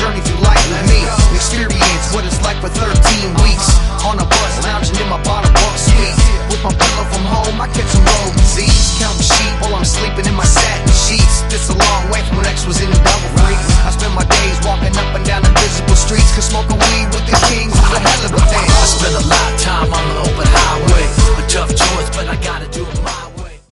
journey through life with me. Experience what it's like for 30